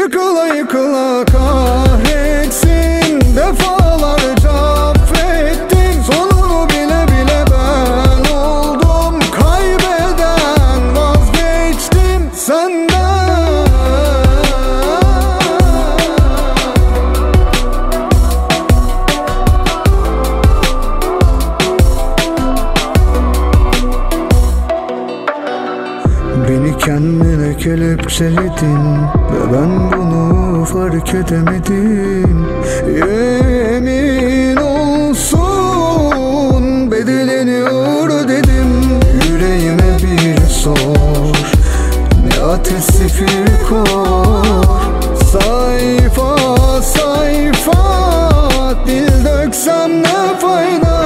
Yıkıla yıkıla kahretsin, defalarca affettim. Sonunu bile bile ben oldum kaybeden, vazgeçtim senden. Beni kendine kelepçeledin ve ben bunu fark edemedim. Yemin olsun bedelini ödedim. Yüreğime bir sor, ne ateş zifiri kor. Sayfa sayfa dil döksem ne fayda.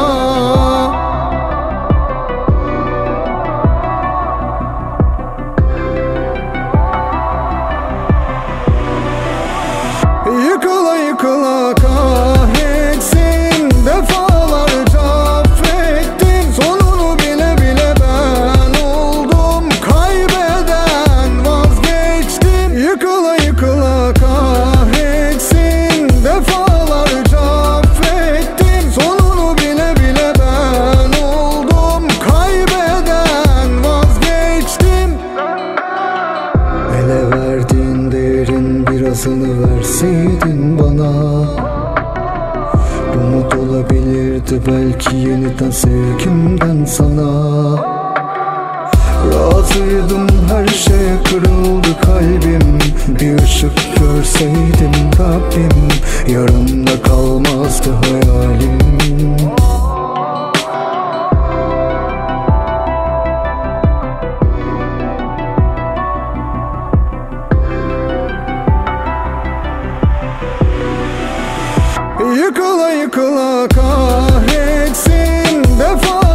Yıkıla yıkıla kahretsin, defalarca affettim. Sonunu bile bile ben oldum kaybeden, vazgeçtim. Yıkıla yıkıla kahretsin, defalarca affettim. Sonunu bile bile ben oldum kaybeden, vazgeçtim. Ele verdiğin değerin birazını verseydin bana, umut olabilirdi belki yeniden sevgimden sana. Razıydım, her şeye kırıldı kalbim. Bir ışık görseydim Rabbim, yarımda kalmazdı hayalim. Yıkıla yıkıla kahretsin, defa